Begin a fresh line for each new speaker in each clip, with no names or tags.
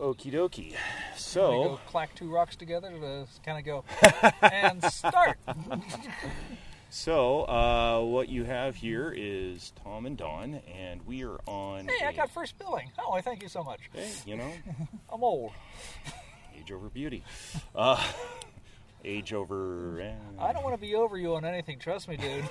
Okie dokie.
We
So,
go clack two rocks together to kind of go and start.
what you have here is Tom and Dawn, and we are on.
Hey, I got first billing. Oh, I thank you so much.
Hey, you know,
I'm old.
age over beauty. Age over.
I don't want to be over you on anything. Trust me, dude.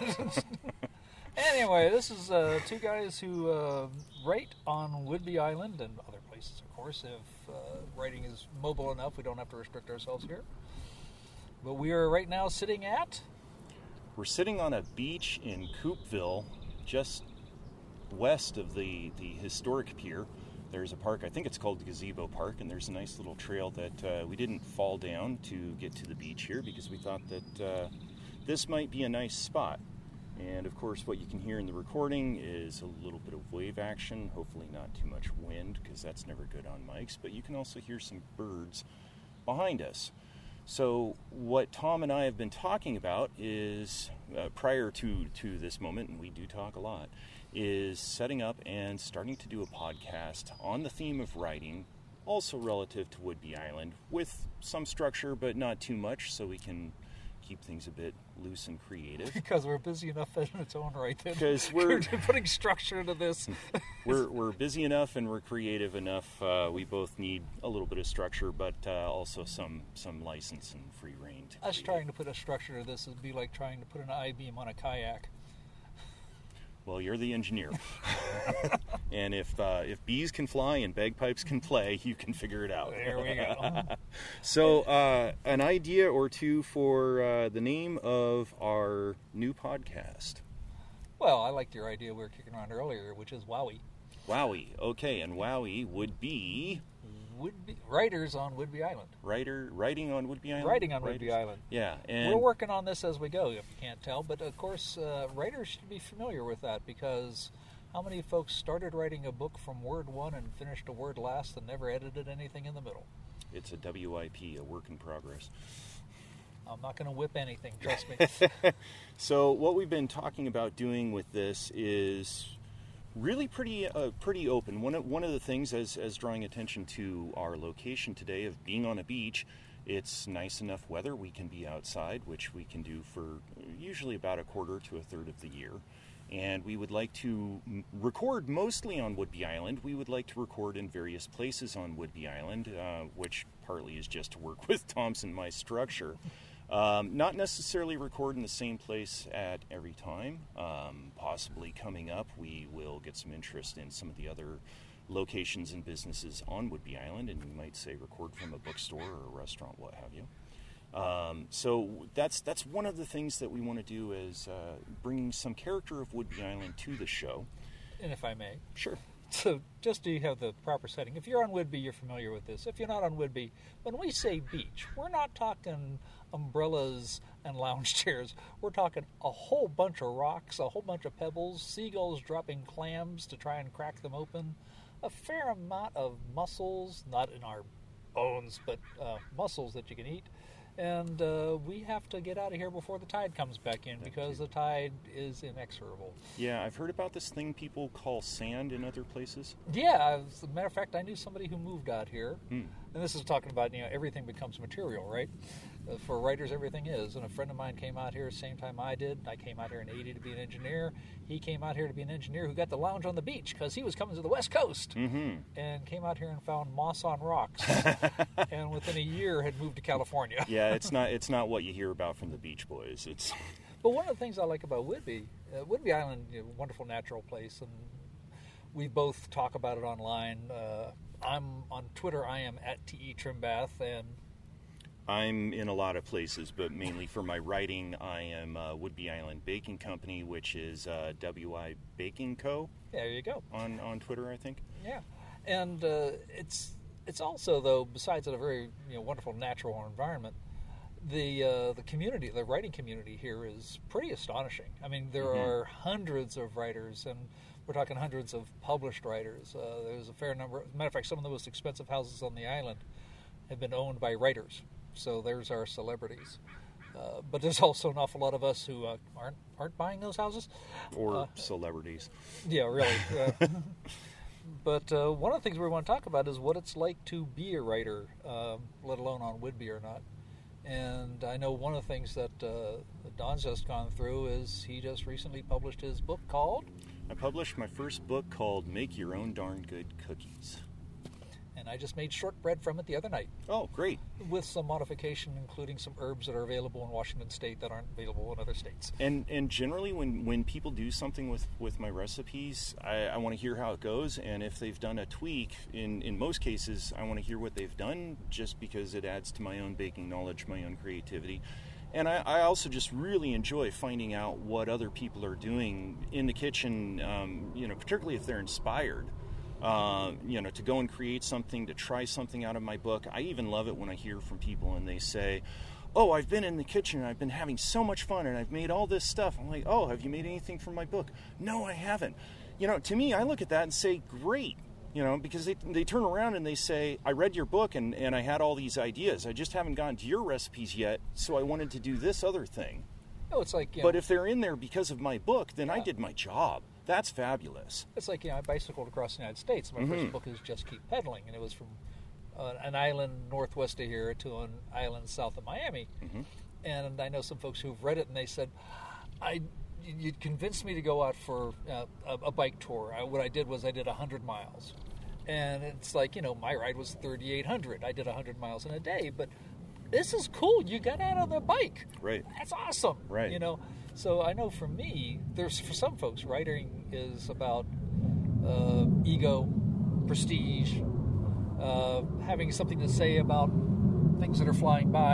Anyway, this is two guys who write on Whidbey Island and other places, of course. If writing is mobile enough, we don't have to restrict ourselves here. But we are right now sitting at...
We're sitting on a beach in Coupeville, just west of the historic pier. There's a park, I think it's called the Gazebo Park, and there's a nice little trail that we didn't fall down to get to the beach here because we thought that this might be a nice spot. And of course, what you can hear in the recording is a little bit of wave action, hopefully not too much wind because that's never good on mics, but you can also hear some birds behind us. So what Tom and I have been talking about is, prior to this moment, and we do talk a lot, is setting up and starting to do a podcast on the theme of writing, also relative to Whidbey Island, with some structure but not too much, so we can keep things a bit loose and creative.
Because we're busy enough in its own right then.
Because we're
putting structure into this.
we're busy enough and we're creative enough. We both need a little bit of structure, but also some license and free reign.
Us trying to put a structure to this would be like trying to put an I-beam on a kayak.
Well, you're the engineer. And if bees can fly and bagpipes can play, you can figure it out.
There we go.
So, an idea or two for the name of our new podcast.
Well, I liked your idea we were kicking around earlier, which is Wowie.
Wowie. Okay, and Wowie would be...
Writers on Whidbey Island.
Writing on Whidbey Island?
Writing on Whidbey Island.
Yeah. And
we're working on this as we go, if you can't tell. But, of course, writers should be familiar with that because how many folks started writing a book from word one and finished a word last and never edited anything in the middle?
It's a WIP, a work in progress.
I'm not going to whip anything, trust me.
So what we've been talking about doing with this is... really pretty open. One of the things, as drawing attention to our location today of being on a beach, it's nice enough weather. We can be outside, which we can do for usually about a quarter to a third of the year. And we would like to record mostly on Whidbey Island. We would like to record in various places on Whidbey Island, which partly is just to work with Tom's and my structure. Not necessarily record in the same place at every time. Possibly coming up, we will get some interest in some of the other locations and businesses on Whidbey Island, and we might say record from a bookstore or a restaurant, what have you. So that's one of the things that we want to do is bringing some character of Whidbey Island to the show.
And if I may.
Sure.
So just so you have the proper setting, if you're on Whidbey, you're familiar with this. If you're not on Whidbey, when we say beach, we're not talking umbrellas and lounge chairs. We're talking a whole bunch of rocks, a whole bunch of pebbles, seagulls dropping clams to try and crack them open, a fair amount of mussels, not in our bones, but mussels that you can eat. And we have to get out of here before the tide comes back in because the tide is inexorable.
Yeah, I've heard about this thing people call sand in other places.
Yeah, as a matter of fact, I knew somebody who moved out here. And this is talking about, everything becomes material, right? For writers, everything is. And a friend of mine came out here the same time I did. I came out here in 80 to be an engineer. He came out here to be an engineer who got to lounge on the beach because he was coming to the West Coast. And came out here and found moss on rocks. And within a year had moved to California.
Yeah, it's not what you hear about from the Beach Boys. It's.
But one of the things I like about Whidbey Island, wonderful natural place, and we both talk about it online. I'm on Twitter. I am at TE Trimbath, and
I'm in a lot of places, but mainly for my writing, I am Whidbey Island Baking Company, which is WI Baking Co.
There you go.
On Twitter, I think.
Yeah, and it's also, though, besides a very wonderful natural environment, the community, the writing community here is pretty astonishing. I mean, there are hundreds of writers, and we're talking hundreds of published writers. There's a fair number. As a matter of fact, some of the most expensive houses on the island have been owned by writers. So there's our celebrities. But there's also an awful lot of us who aren't buying those houses.
Or celebrities.
Yeah, really. But one of the things we want to talk about is what it's like to be a writer, let alone on Whidbey or not. And I know one of the things that Don's just gone through is he just recently published his book called...
I published my first book called Make Your Own Darn Good Cookies.
And I just made shortbread from it the other night.
Oh, great.
With some modification, including some herbs that are available in Washington State that aren't available in other states.
And generally when people do something with my recipes, I want to hear how it goes. And if they've done a tweak, in most cases, I want to hear what they've done just because it adds to my own baking knowledge, my own creativity. And I also just really enjoy finding out what other people are doing in the kitchen, particularly if they're inspired. To go and create something, to try something out of my book. I even love it when I hear from people and they say, oh, I've been in the kitchen and I've been having so much fun and I've made all this stuff. I'm like, oh, have you made anything from my book? No, I haven't. To me, I look at that and say, great. Because they turn around and they say, I read your book and I had all these ideas. I just haven't gotten to your recipes yet, so I wanted to do this other thing.
Oh, it's like,
but if they're in there because of my book, then I did my job. That's fabulous.
It's like, I bicycled across the United States. My first book is Just Keep Pedaling, and it was from an island northwest of here to an island south of Miami. Mm-hmm. And I know some folks who've read it, and they said, you convinced me to go out for a bike tour. What I did was I did 100 miles. And it's like, my ride was 3,800. I did 100 miles in a day, but this is cool. You got out on the bike.
Right.
That's awesome.
Right.
So I know for me, for some folks, writing is about ego, prestige, having something to say about things that are flying by.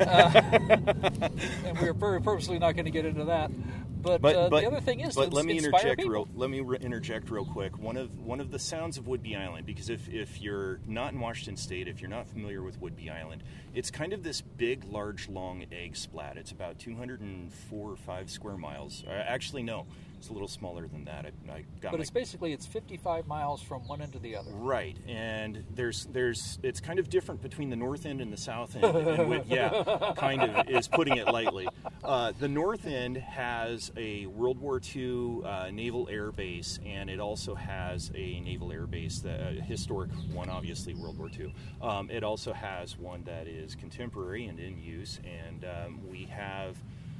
And we're very purposely not going to get into that. But the other thing is,
but let me interject
interject
real quick. One of the sounds of Whidbey Island, because if you're not in Washington State, if you're not familiar with Whidbey Island, it's kind of this big, large, long egg splat. It's about 204 or 5 square miles. Actually, no, it's a little smaller than that.
It's 55 miles from one end to the other.
Right, and it's kind of different between the north end and the south end. Kind of is putting it lightly. The north end has a World War II naval air base, and it also has a naval air base, a historic one, obviously, World War II. It also has one that is contemporary and in use, and we have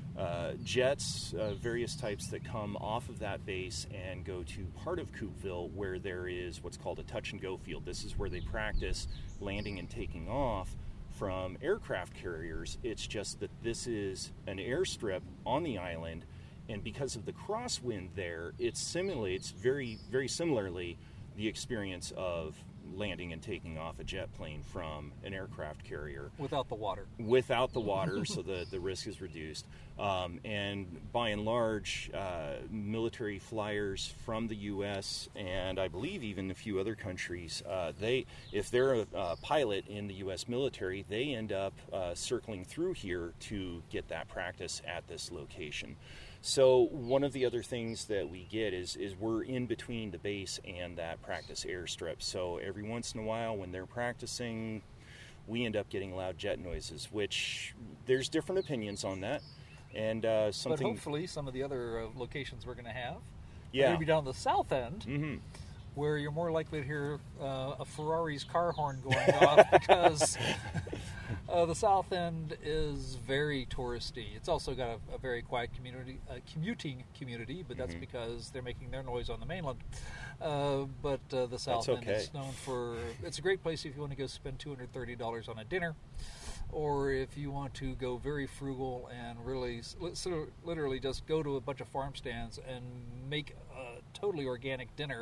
jets, various types that come off of that base and go to part of Coupeville where there is what's called a touch-and-go field. This is where they practice landing and taking off from aircraft carriers. It's just that this is an airstrip on the island, and because of the crosswind there, it simulates very, very similarly the experience of landing and taking off a jet plane from an aircraft carrier.
Without the water.
So the risk is reduced. And by and large, military flyers from the U.S. and I believe even a few other countries, if they're a pilot in the U.S. military, they end up circling through here to get that practice at this location. So one of the other things that we get is we're in between the base and that practice airstrip. So every once in a while when they're practicing, we end up getting loud jet noises, which there's different opinions on that. And
But hopefully some of the other locations we're going to have, maybe down the south end, where you're more likely to hear a Ferrari's car horn going off because the south end is very touristy. It's also got a very quiet commuting community, but that's because they're making their noise on the mainland. But the south end is known for... It's a great place if you want to go spend $230 on a dinner, or if you want to go very frugal and really literally just go to a bunch of farm stands and make a totally organic dinner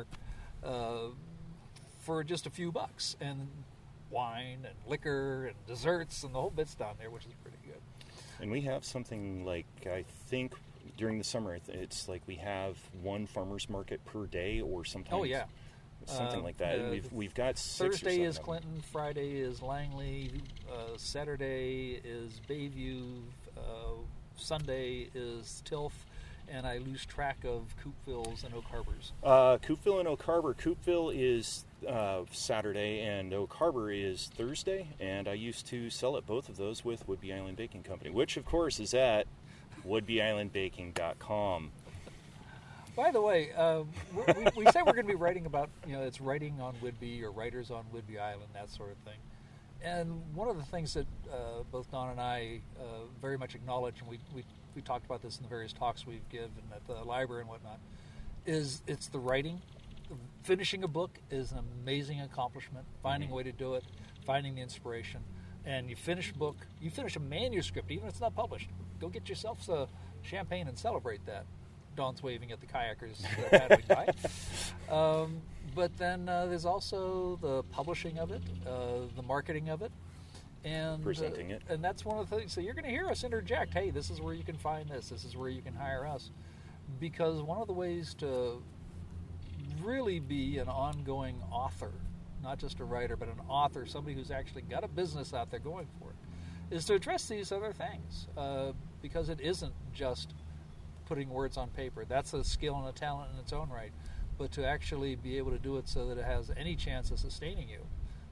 for just a few bucks, and wine and liquor and desserts and the whole bit's down there, which is pretty good.
And we have something like, I think during the summer, it's like we have one farmer's market per day, or sometimes something like that. We've got 6
Thursday is Clinton, Friday is Langley, Saturday is Bayview, Sunday is Tilth, and I lose track of Coupeville's and Oak Harbor's.
Coupeville and Oak Harbor. Coupeville is Saturday, and Oak Harbor is Thursday, and I used to sell at both of those with Whidbey Island Baking Company, which, of course, is at WhidbeyIslandBaking.com.
By the way, we say we're going to be writing about, it's writing on Whidbey or writers on Whidbey Island, that sort of thing. And one of the things that both Don and I very much acknowledge, and we talked about this in the various talks we've given at the library and whatnot, is it's the writing. Finishing a book is an amazing accomplishment. Finding a way to do it, finding the inspiration. And you finish a book, you finish a manuscript, even if it's not published. Go get yourself some champagne and celebrate that. Dawn's waving at the kayakers paddling by. But then there's also the publishing of it, the marketing of it, and
presenting it.
And that's one of the things. So you're going to hear us interject, hey, this is where you can find this. This is where you can hire us. Because one of the ways to really be an ongoing author, not just a writer, but an author, somebody who's actually got a business out there going for it, is to address these other things. Because it isn't just putting words on paper. That's a skill and a talent in its own right. But to actually be able to do it so that it has any chance of sustaining you,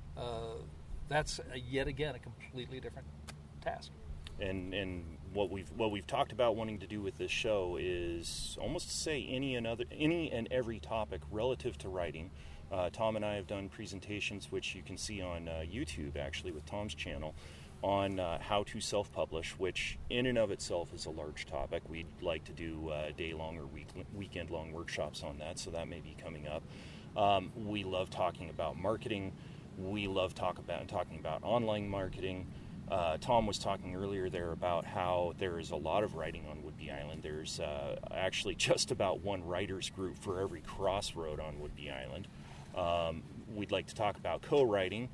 that's yet again a completely different task.
And what we've talked about wanting to do with this show is almost to say any and every topic relative to writing. Tom and I have done presentations, which you can see on YouTube, actually, with Tom's channel, on how to self-publish, which in and of itself is a large topic. We'd like to do day-long or weekend-long workshops on that, so that may be coming up. We love talking about marketing. We love talking about online marketing. Tom was talking earlier there about how there is a lot of writing on Whidbey Island. There's actually just about one writers group for every crossroad on Whidbey Island. We'd like to talk about co-writing.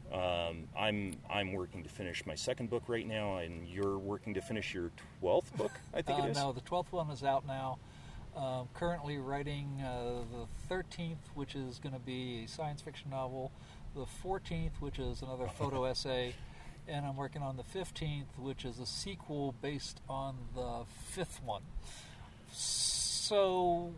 I'm working to finish my second book right now, and you're working to finish your 12th book, I think it is?
No, the 12th one is out now. Currently writing the 13th, which is going to be a science fiction novel, the 14th, which is another photo essay, and I'm working on the 15th, which is a sequel based on the 5th one. So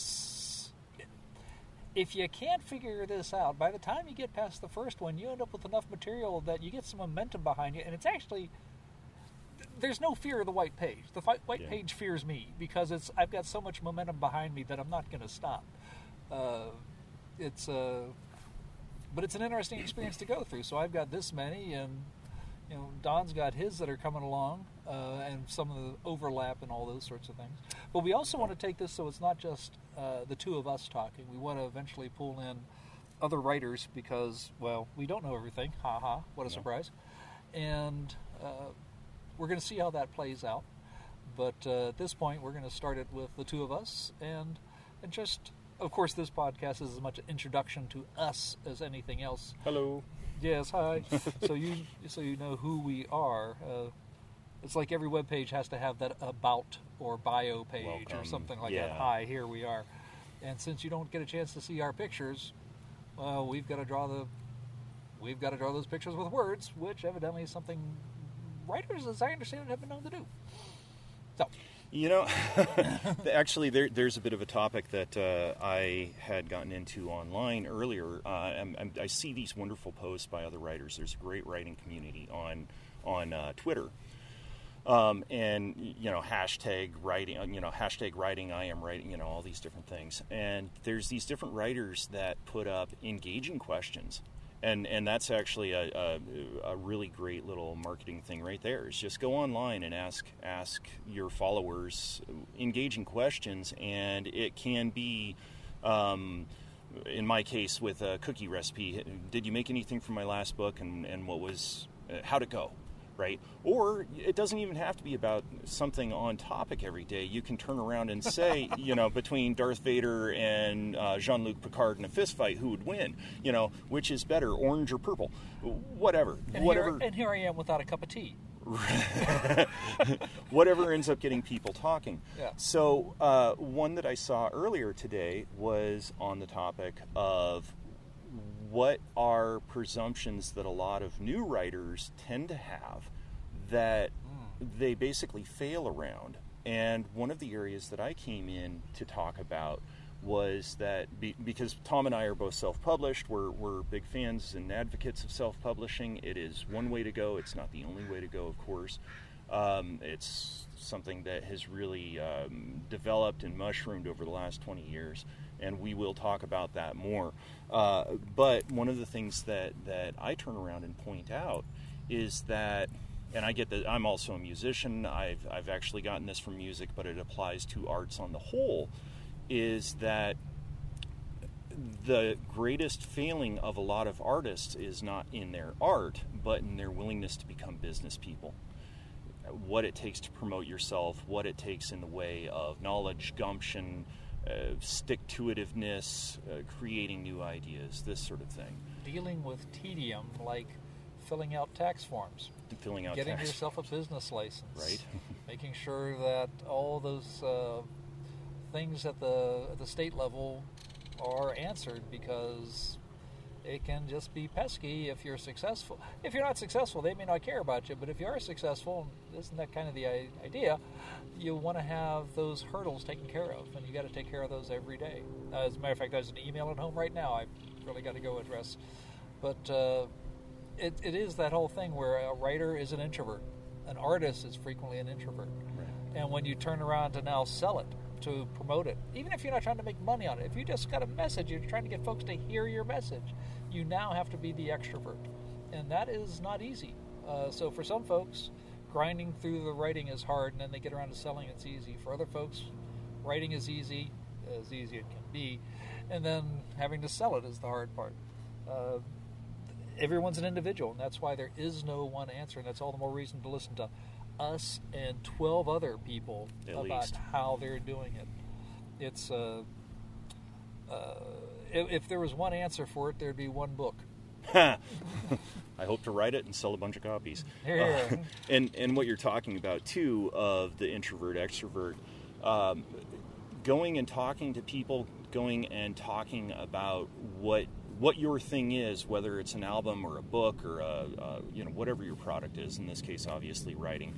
if you can't figure this out, by the time you get past the first one, you end up with enough material that you get some momentum behind you, and it's actually, there's no fear of the white page. The white page fears me, because I've got so much momentum behind me that I'm not going to stop. But it's an interesting experience to go through. So I've got this many, and Don's got his that are coming along, and some of the overlap and all those sorts of things. But we also want to take this so it's not just the two of us talking. We want to eventually pull in other writers because, well, we don't know everything. Ha ha, what a surprise. And we're going to see how that plays out. But at this point, we're going to start it with the two of us. And just, of course, this podcast is as much an introduction to us as anything else.
Hello.
Yes, hi. so you know who we are. It's like every web page has to have that about or bio page. Welcome. Or something like that. Hi, here we are. And since you don't get a chance to see our pictures, well, we've got to draw those pictures with words, which evidently is something writers, as I understand it, have been known to do. So.
Actually, there's a bit of a topic that I had gotten into online earlier. I see these wonderful posts by other writers. There's a great writing community on Twitter. And hashtag writing, I am writing, all these different things. And there's these different writers that put up engaging questions. And that's actually a really great little marketing thing right there, is just go online and ask your followers engaging questions. And it can be, in my case with a cookie recipe, did you make anything from my last book, and what was, how'd it go? Right? Or it doesn't even have to be about something on topic every day. You can turn around and say, between Darth Vader and Jean-Luc Picard in a fist fight, who would win? Which is better, orange or purple? Whatever.
And here I am without a cup of tea.
Whatever ends up getting people talking.
Yeah.
So one that I saw earlier today was on the topic of what are presumptions that a lot of new writers tend to have that they basically fail around. And one of the areas that I came in to talk about was that because Tom and I are both self-published, we're big fans and advocates of self-publishing. It is one way to go. It's not the only way to go, of course. It's something that has really developed and mushroomed over the last 20 years, and we will talk about that more. But one of the things that I turn around and point out is that, and I get that I'm also a musician, I've actually gotten this from music, but it applies to arts on the whole, is that the greatest failing of a lot of artists is not in their art, but in their willingness to become business people. What it takes to promote yourself, what it takes in the way of knowledge, gumption, stick-to-itiveness, creating new ideas, this sort of thing.
Dealing with tedium, like filling out tax forms, getting yourself a business license,
right?
Making sure that all those things at the state level are answered, because it can just be pesky if you're successful. If you're not successful, they may not care about you, but if you are successful, isn't that kind of the idea? You want to have those hurdles taken care of, and you got to take care of those every day. As a matter of fact, there's an email at home right now I've really got to go address. But it is that whole thing where a writer is an introvert. An artist is frequently an introvert.
Right.
And when you turn around to now sell it, to promote it, even if you're not trying to make money on it, if you just got a message, you're trying to get folks to hear your message, you now have to be the extrovert. And that is not easy. So for some folks, grinding through the writing is hard, and then they get around to selling, it's easy. For other folks, writing is easy as it can be, and then having to sell it is the hard part. Everyone's an individual, and that's why there is no one answer, and that's all the more reason to listen to us and 12 other people about how they're doing it. It's if there was one answer for it, there'd be one book.
I hope to write it and sell a bunch of copies. And what you're talking about too, of the introvert extrovert, going and talking to people, going and talking about what your thing is, whether it's an album or a book or whatever your product is. In this case, obviously writing.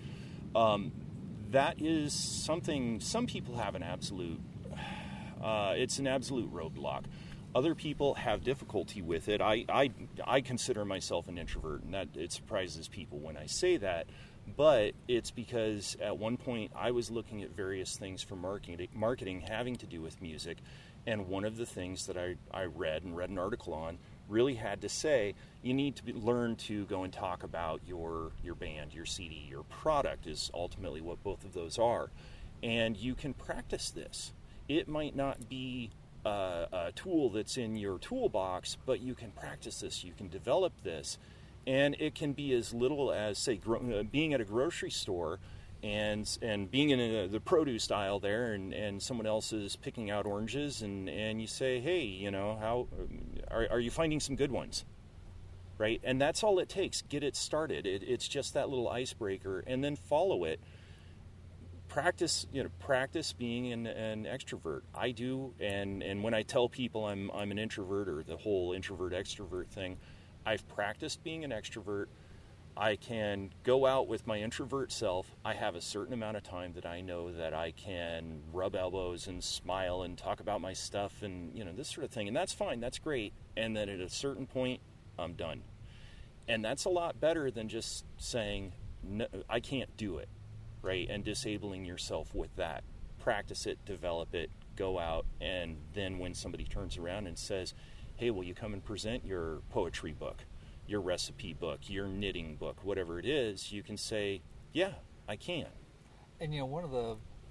That is something some people have an absolute. It's an absolute roadblock. Other people have difficulty with it. I consider myself an introvert, and that it surprises people when I say that. But it's because at one point I was looking at various things for marketing having to do with music, and one of the things that I read an article on really had to say, you need to learn to go and talk about your band, your CD, your product is ultimately what both of those are. And you can practice this. It might not be a tool that's in your toolbox, but you can practice this, you can develop this. And it can be as little as, say, being at a grocery store and being in the produce aisle there, and someone else is picking out oranges, and you say, hey, how are you finding some good ones, right? And that's all it takes. Get it started. It's just that little icebreaker, and then follow it. Practice being an extrovert. I do, and when I tell people I'm an introvert, or the whole introvert extrovert thing, I've practiced being an extrovert. I can go out with my introvert self. I have a certain amount of time that I know that I can rub elbows and smile and talk about my stuff and, this sort of thing. And that's fine. That's great. And then at a certain point, I'm done. And that's a lot better than just saying, no, I can't do it, right? And disabling yourself with that. Practice it, develop it, go out. And then when somebody turns around and says, hey, will you come and present your poetry book, your recipe book, your knitting book, whatever it is, you can say, yeah, I can.
And one of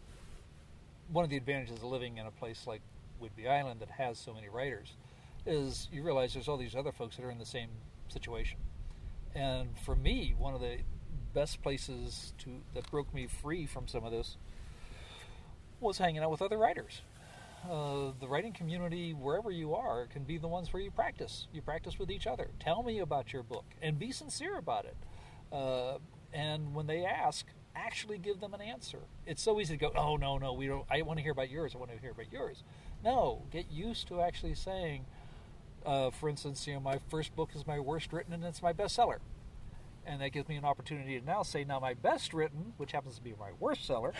the advantages of living in a place like Whidbey Island that has so many writers is you realize there's all these other folks that are in the same situation. And for me, one of the best places that broke me free from some of this was hanging out with other writers. The writing community, wherever you are, can be the ones where you practice. You practice with each other. Tell me about your book, and be sincere about it. And when they ask, actually give them an answer. It's so easy to go, oh, no, we don't. I want to hear about yours. I want to hear about yours. No, get used to actually saying, for instance, my first book is my worst written, and it's my bestseller. And that gives me an opportunity to now say, my best written, which happens to be my worst seller.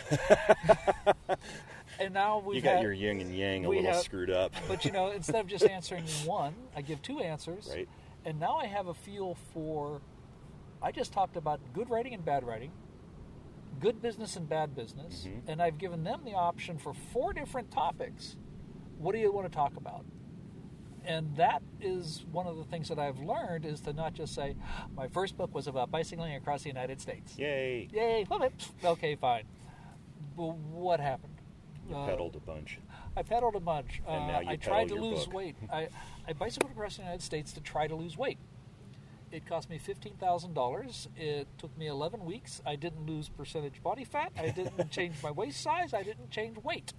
And now
you got your yin and yang a little screwed up.
But instead of just answering one, I give two answers.
Right.
And now I have a feel for. I just talked about good writing and bad writing, good business and bad business, and I've given them the option for 4 different topics. What do you want to talk about? And that is one of the things that I've learned, is to not just say, my first book was about bicycling across the United States.
Yay!
Yay! Okay, fine. But what happened?
You pedaled a bunch.
I pedaled a bunch.
And now you
I tried to
pedal your
lose
book.
weight. I bicycled across the United States to try to lose weight. It cost me $15,000. It took me 11 weeks. I didn't lose percentage body fat. I didn't change my waist size. I didn't change weight.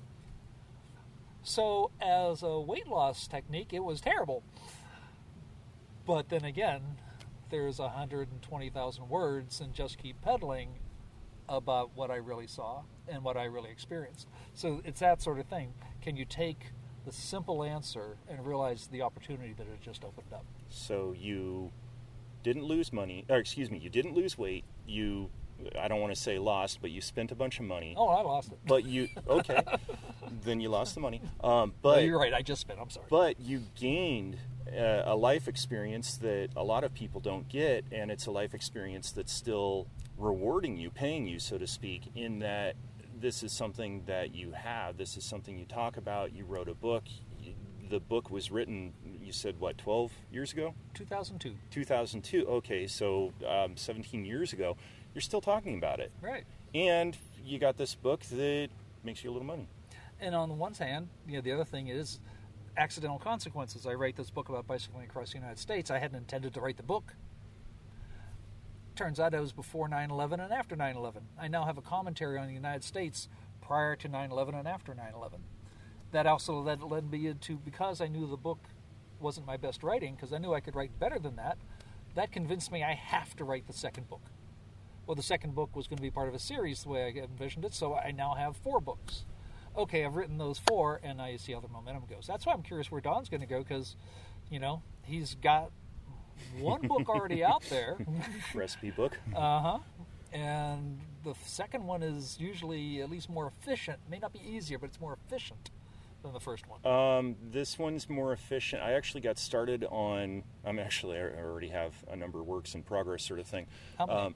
So as a weight loss technique, it was terrible. But then again, there's 120,000 words and Just Keep Pedaling about what I really saw and what I really experienced. So it's that sort of thing. Can you take the simple answer and realize the opportunity that it just opened up?
So you didn't lose money, or excuse me, you didn't lose weight. You, I don't want to say lost, but you spent a bunch of money.
Oh, I lost it.
But you, okay, then you lost the money.
No,
But
you're right, I just spent, I'm sorry.
But you gained a life experience that a lot of people don't get, and it's a life experience that's still rewarding you, paying you, so to speak, in that this is something that you have. This is something you talk about. You wrote a book. The book was written, you said, what, 12 years ago?
2002.
2002. Okay, so 17 years ago. You're still talking about it.
Right.
And you got this book that makes you a little money.
And on the one hand, the other thing is accidental consequences. I write this book about bicycling across the United States. I hadn't intended to write the book. Turns out it was before 9/11 and after 9/11. I now have a commentary on the United States prior to 9/11 and after 9/11. That also led me into, because I knew the book wasn't my best writing, because I knew I could write better than that, that convinced me I have to write the second book. Well, the second book was going to be part of a series the way I envisioned it, so I now have 4 books. Okay, I've written those 4, and I see how the momentum goes. That's why I'm curious where Don's going to go, because, he's got one book already out there.
Recipe book.
And the second one is usually at least more efficient. May not be easier, but it's more efficient than the first one.
This one's more efficient. I actually got started on, I already have a number of works in progress sort of thing.
How many?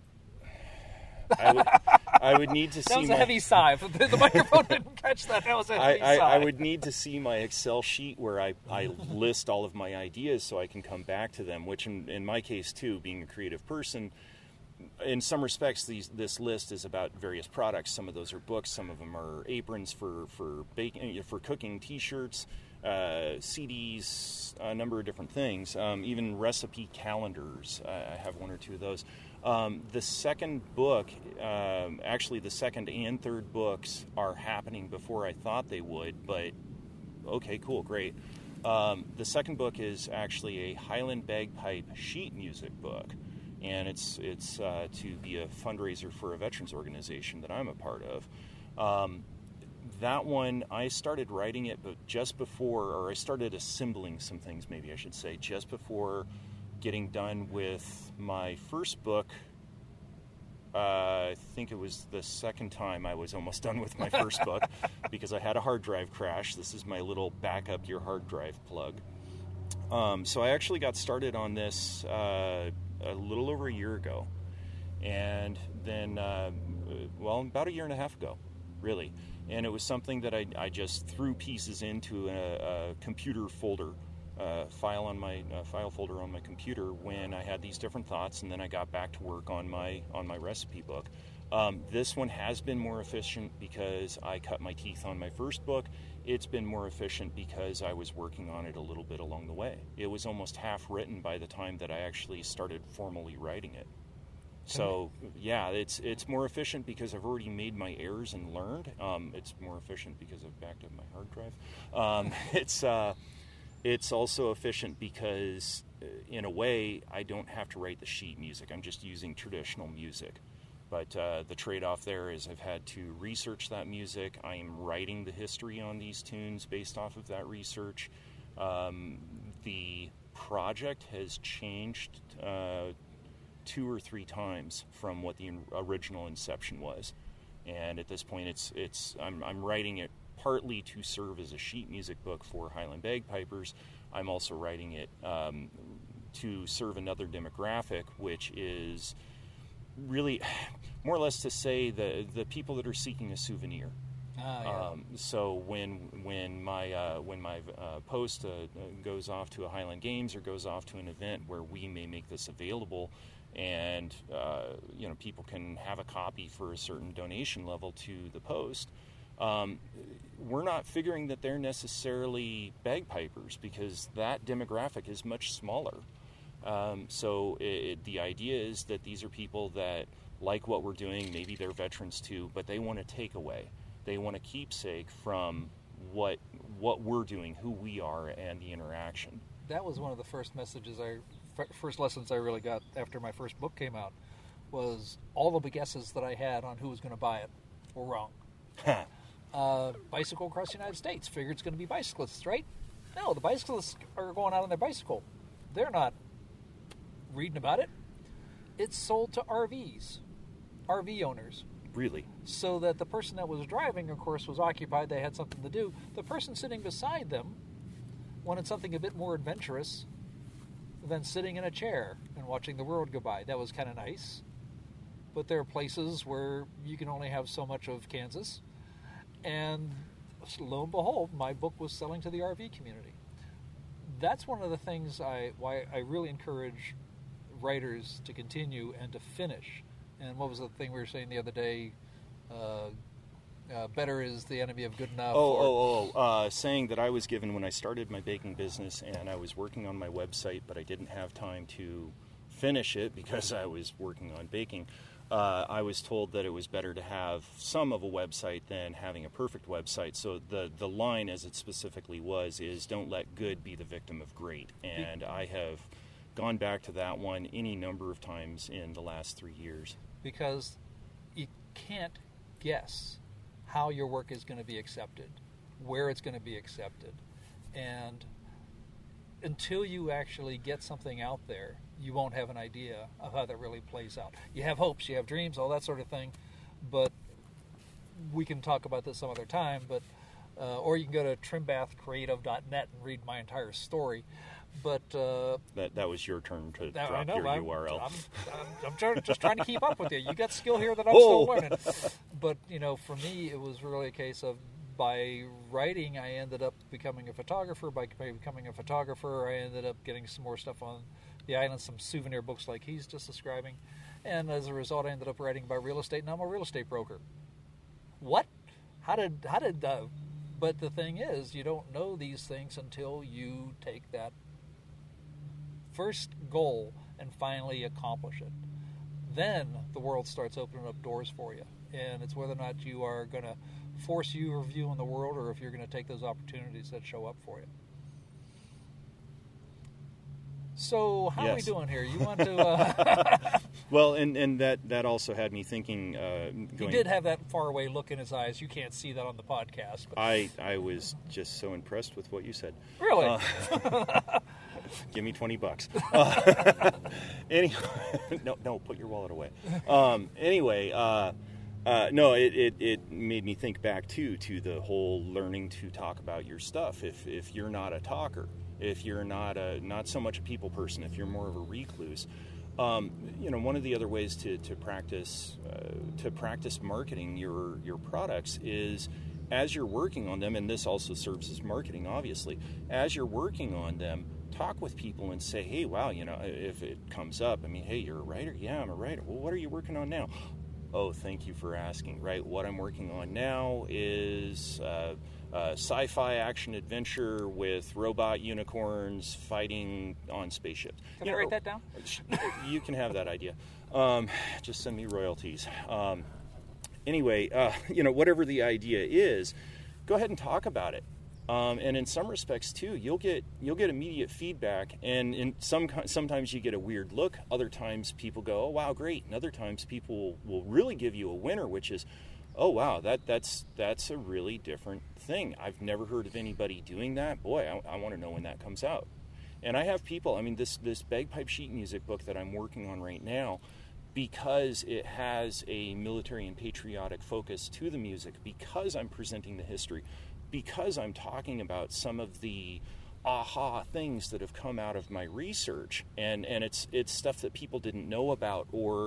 I would need to see.
That was a heavy sigh. The microphone didn't catch that. That was a heavy sigh.
I would need to see my Excel sheet where I list all of my ideas so I can come back to them, which in my case, too, being a creative person, in some respects, this list is about various products. Some of those are books. Some of them are aprons for baking, for cooking, T-shirts, CDs, a number of different things. Even recipe calendars. I have 1 or 2 of those. The second book, actually the second and third books are happening before I thought they would, but okay, cool, great. The second book is actually a Highland bagpipe sheet music book, and it's to be a fundraiser for a veterans organization that I'm a part of. That one, I started writing it, but just before, or I started assembling some things, maybe I should say, just before getting done with my first book. I think it was the second time I was almost done with my first book because I had a hard drive crash. This is my little backup your hard drive plug. So I actually got started on this a little over a year ago. And then, about a year and a half ago, really. And it was something that I just threw pieces into a computer folder. File folder on my computer when I had these different thoughts, and then I got back to work on my recipe book. This one has been more efficient because I cut my teeth on my first book. It's been more efficient because I was working on it a little bit along the way. It was almost half written by the time that I actually started formally writing it. So yeah, it's more efficient because I've already made my errors and learned. It's more efficient because I've backed up my hard drive. It's also efficient because, in a way, I don't have to write the sheet music. I'm just using traditional music. But the trade-off there is I've had to research that music. I am writing the history on these tunes based off of that research. The project has changed 2 or 3 times from what the original inception was. And at this point, I'm writing it partly to serve as a sheet music book for Highland Bagpipers. I'm also writing it to serve another demographic, which is really, more or less to say the people that are seeking a souvenir. So when my post goes off to a Highland Games or goes off to an event where we may make this available, and people can have a copy for a certain donation level to the post, we're not figuring that they're necessarily bagpipers, because that demographic is much smaller. So the idea is that these are people that like what we're doing. Maybe they're veterans too, but they want a takeaway. They want a keepsake from what we're doing, who we are, and the interaction.
That was one of the first lessons I really got after my first book came out, was all the guesses that I had on who was going to buy it were wrong. Bicycle across the United States, figured it's going to be bicyclists, right? No, the bicyclists are going out on their bicycle. They're not reading about it. It's sold to RV owners.
Really?
So that the person that was driving, of course, was occupied. They had something to do. The person sitting beside them wanted something a bit more adventurous than sitting in a chair and watching the world go by. That was kind of nice. But there are places where you can only have so much of Kansas. And lo and behold, my book was selling to the RV community. That's one of the things why I really encourage writers to continue and to finish. And what was the thing we were saying the other day? Better is the enemy of good enough.
Saying that I was given when I started my baking business, and I was working on my website, but I didn't have time to finish it because I was working on baking. I was told that it was better to have some of a website than having a perfect website. So the line, as it specifically was, is don't let good be the victim of great. And I have gone back to that one any number of times in the last 3 years.
Because you can't guess how your work is going to be accepted, where it's going to be accepted. And until you actually get something out there, you won't have an idea of how that really plays out. You have hopes, you have dreams, all that sort of thing, but we can talk about this some other time. But or you can go to trimbathcreative.net and read my entire story. But
that was your turn to drop your URL.
I'm just trying to keep up with you. You got skill here that I'm still learning. But for me, it was really a case of, by writing, I ended up becoming a photographer. By becoming a photographer, I ended up getting some more stuff on the island, some souvenir books like he's just describing. And as a result, I ended up writing about real estate, and I'm a real estate broker. What? How did but the thing is, you don't know these things until you take that first goal and finally accomplish it. Then the world starts opening up doors for you. And it's whether or not you are going to force your view on the world, or if you're going to take those opportunities that show up for you. So how are we doing here? You want to...
Well, and that also had me thinking...
he did have that faraway look in his eyes. You can't see that on the podcast. But...
I was just so impressed with what you said.
Really?
Give me $20. Anyway, no, put your wallet away. Anyway, no, it made me think back to the whole learning to talk about your stuff. If you're not a talker, if you're not so much a people person, if you're more of a recluse, one of the other ways to practice marketing your products is, as you're working on them, and this also serves as marketing, obviously, as you're working on them, talk with people and say, hey, wow, if it comes up, hey, you're a writer? Yeah, I'm a writer. Well, what are you working on now? Oh, thank you for asking. Right, what I'm working on now is sci-fi action adventure with robot unicorns fighting on spaceships.
Can I write that down?
You can have that idea. Just send me royalties. Anyway, whatever the idea is, go ahead and talk about it. And in some respects too, you'll get immediate feedback, and sometimes you get a weird look. Other times people go, "Oh wow, great!" And other times people will really give you a winner, which is, "Oh wow, that's a really different thing. I've never heard of anybody doing that. Boy, I want to know when that comes out." And I have people. This bagpipe sheet music book that I'm working on right now, because it has a military and patriotic focus to the music, because I'm presenting the history, because I'm talking about some of the aha things that have come out of my research, and it's stuff that people didn't know about, or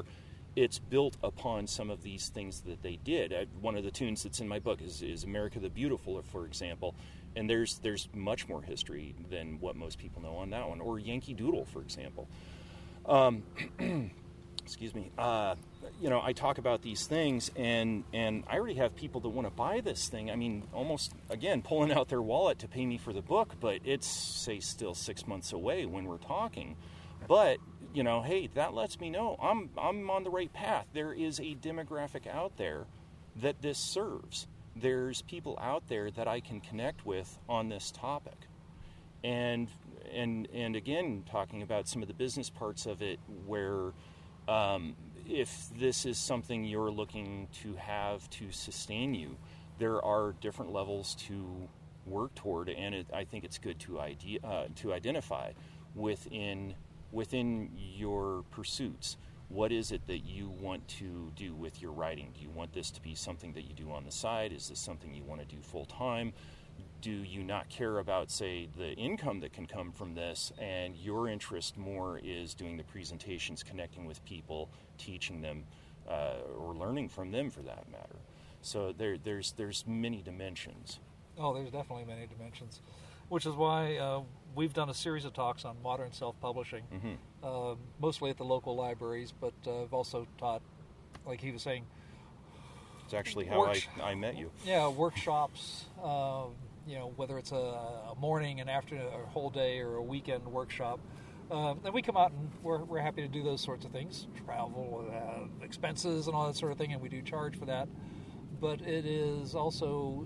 it's built upon some of these things that they did. One of the tunes that's in my book is America the Beautiful, for example, and there's much more history than what most people know on that one, or Yankee Doodle, for example. Excuse me. I talk about these things, and I already have people that want to buy this thing. I mean, almost, again, pulling out their wallet to pay me for the book, but it's, say, still 6 months away when we're talking. But, hey, that lets me know I'm on the right path. There is a demographic out there that this serves. There's people out there that I can connect with on this topic. And again, talking about some of the business parts of it, where if this is something you're looking to have to sustain you, there are different levels to work toward, and I think it's good to identify within your pursuits. What is it that you want to do with your writing? Do you want this to be something that you do on the side? Is this something you want to do full time? Do you not care about, say, the income that can come from this, and your interest more is doing the presentations, connecting with people, teaching them, or learning from them, for that matter? So there's many dimensions.
Oh, there's definitely many dimensions, which is why we've done a series of talks on modern self-publishing, mostly at the local libraries, but I've also taught, like he was saying,
it's actually how I met you.
Yeah, workshops, whether it's a morning, an afternoon, or a whole day, or a weekend workshop. And we come out and we're happy to do those sorts of things, travel, expenses, and all that sort of thing, and we do charge for that. But it is also,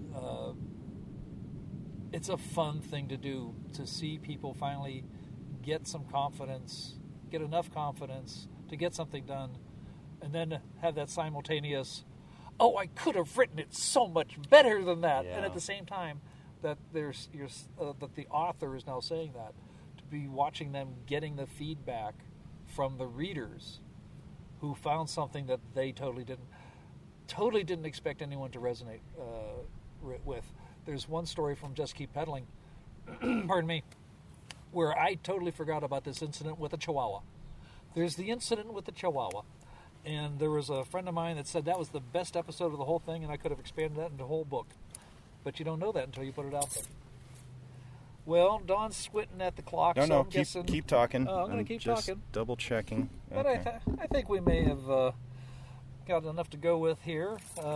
it's a fun thing to do, to see people finally get some confidence, get enough confidence to get something done, and then have that simultaneous, oh, I could have written it so much better than that.
Yeah.
And at the same time, that that the author is now saying that, to be watching them getting the feedback from the readers who found something that they totally didn't expect anyone to resonate with. There's one story from Just Keep Pedaling, pardon me, where I totally forgot about this incident with a Chihuahua. There's the incident with the Chihuahua. And there was a friend of mine that said that was the best episode of the whole thing, and I could have expanded that into a whole book. But you don't know that until you put it out there. Well, Don's squinting at the clock, so I'm guessing...
keep talking.
I'm going to keep
just
talking.
Double checking.
But
okay.
I think we may have got enough to go with here.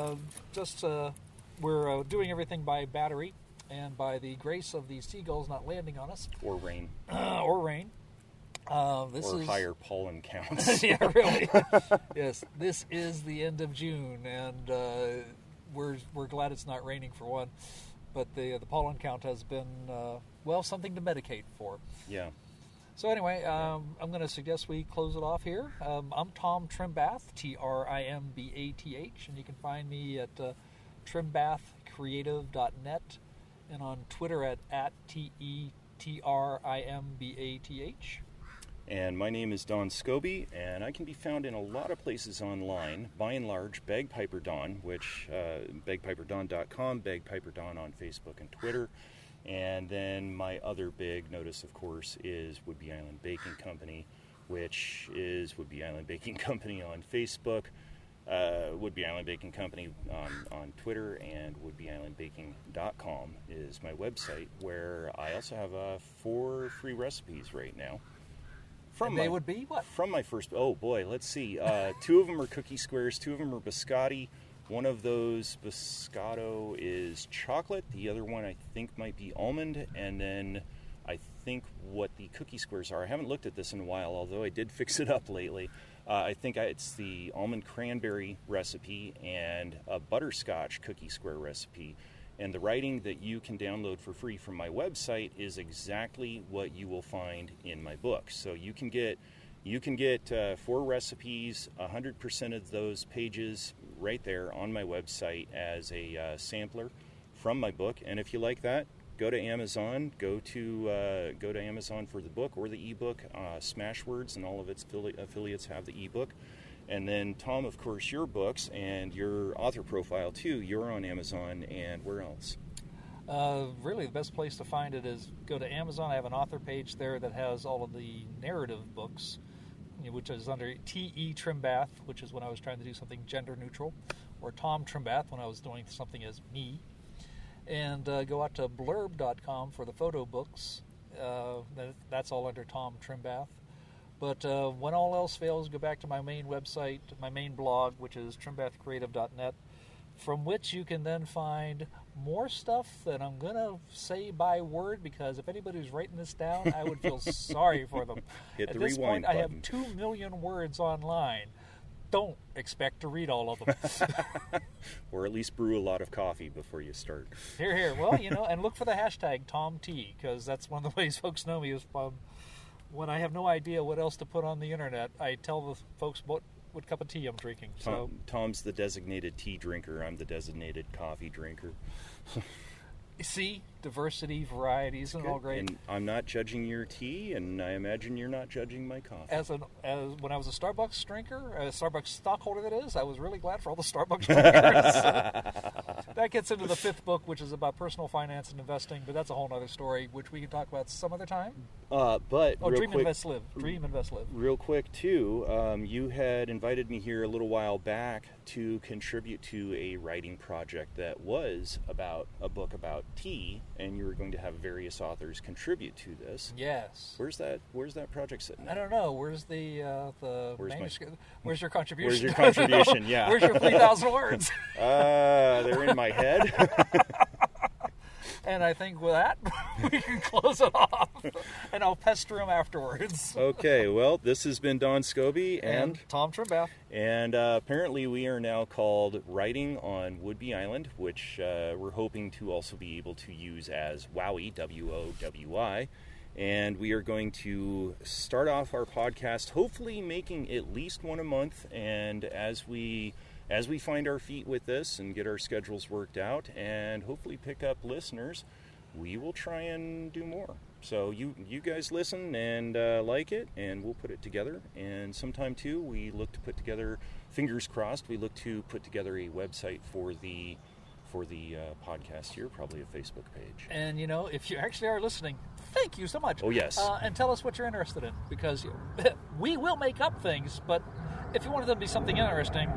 We're doing everything by battery, and by the grace of the seagulls not landing on us.
Or rain.
Or rain.
Higher pollen counts.
Yeah, really. Yes, this is the end of June, and we're glad it's not raining, for one. But the pollen count has been something to medicate for.
Yeah.
So anyway, I'm going to suggest we close it off here. I'm Tom Trimbath, Trimbath, and you can find me at trimbathcreative.net, and on Twitter at TETRIMBATH.
And my name is Don Scobie, and I can be found in a lot of places online, by and large, Bagpiper Don, which, bagpiperdon.com, Bagpiper Don on Facebook and Twitter. And then my other big notice, of course, is Woodby Island Baking Company, which is Woodby Island Baking Company on Facebook, Woodby Island Baking Company on Twitter, and woodbyislandbaking.com is my website, where I also have 4 free recipes right now.
They would be what?
From my first... Oh, boy, let's see. 2 of them are cookie squares. 2 of them are biscotti. One of those, biscotto, is chocolate. The other one, I think, might be almond. And then I think what the cookie squares are... I haven't looked at this in a while, although I did fix it up lately. I think it's the almond cranberry recipe and a butterscotch cookie square recipe. And the writing that you can download for free from my website is exactly what you will find in my book. So you can get 4 recipes, 100% of those pages right there on my website as a sampler from my book. And if you like that, go to Amazon. Go to Amazon for the book or the ebook. Smashwords and all of its affiliates have the ebook. And then, Tom, of course, your books and your author profile, too, you're on Amazon, and where else?
Really, the best place to find it is go to Amazon. I have an author page there that has all of the narrative books, which is under T.E. Trimbath, which is when I was trying to do something gender neutral, or Tom Trimbath when I was doing something as me. And go out to blurb.com for the photo books. That's all under Tom Trimbath. But when all else fails, go back to my main website, my main blog, which is trimbathcreative.net, from which you can then find more stuff that I'm going to say by word, because if anybody's writing this down, I would feel sorry for them.
Hit
At
the
this
rewind
point,
button.
I have 2 million words online. Don't expect to read all of them.
Or at least brew a lot of coffee before you start.
Here. Well, and look for the hashtag TomT, because that's one of the ways folks know me is when I have no idea what else to put on the internet, I tell the folks what cup of tea I'm drinking. So
Tom's the designated tea drinker. I'm the designated coffee drinker.
See, diversity, variety, isn't it all great?
And I'm not judging your tea, and I imagine you're not judging my coffee.
As when I was a Starbucks drinker, a Starbucks stockholder that is, I was really glad for all the Starbucks drinkers. That gets into the fifth book, which is about personal finance and investing, but that's a whole other story, which we can talk about some other time. Dream, Invest, Live. Dream, Invest, Live.
Real quick, too, you had invited me here a little while back to contribute to a writing project that was about a book about tea, and you were going to have various authors contribute to this.
Yes.
Where's that project sitting?
I don't know. Where's the manuscript? Where's your contribution?
Where's your contribution? Yeah.
Where's your 3,000 words?
They're in my head.
And I think with that, we can close it off. And I'll pester him afterwards.
Okay, well, this has been Don Scobie and
Tom Trimbath. And
apparently we are now called Writing on Woodby Island, which we're hoping to also be able to use as WOWI, W-O-W-I. And we are going to start off our podcast, hopefully making at least one a month. And as we find our feet with this and get our schedules worked out and hopefully pick up listeners, we will try and do more. So you guys listen and like it, and we'll put it together. And sometime, too, we look to put together, fingers crossed, we look to put together a website for the podcast here, probably a Facebook page.
And, if you actually are listening, thank you so much.
Oh, yes.
And tell us what you're interested in, because we will make up things, but if you wanted them to be something interesting...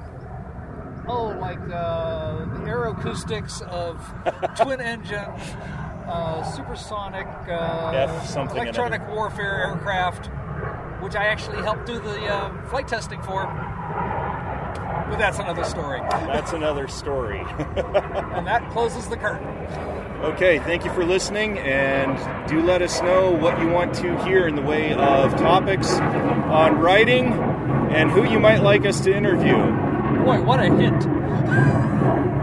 like the aeroacoustics of twin-engine, supersonic, electronic warfare aircraft, which I actually helped do the flight testing for. But that's another story. And that closes the curtain.
Okay, thank you for listening, and do let us know what you want to hear in the way of topics on writing and who you might like us to interview.
Boy, what a hint.